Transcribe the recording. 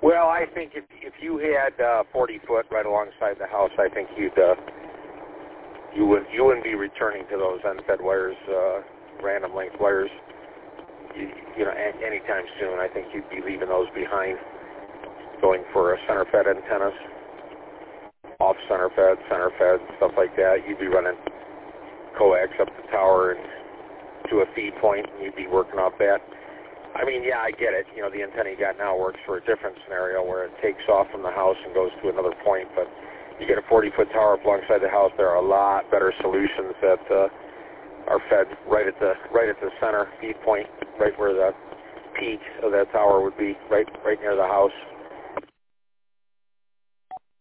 Well, I think if you had 40 foot right alongside the house, I think you wouldn't be returning to those unfed wires, random length wires, anytime soon. I think you'd be leaving those behind, going for center fed antennas, off center fed, stuff like that. You'd be running coax up the tower and to a feed point, and you'd be working off that. I mean, yeah, I get it. The antenna you got now works for a different scenario where it takes off from the house and goes to another point, but you get a 40-foot tower up alongside the house, there are a lot better solutions that are fed right at the center feed point, right where the peak of that tower would be, right near the house.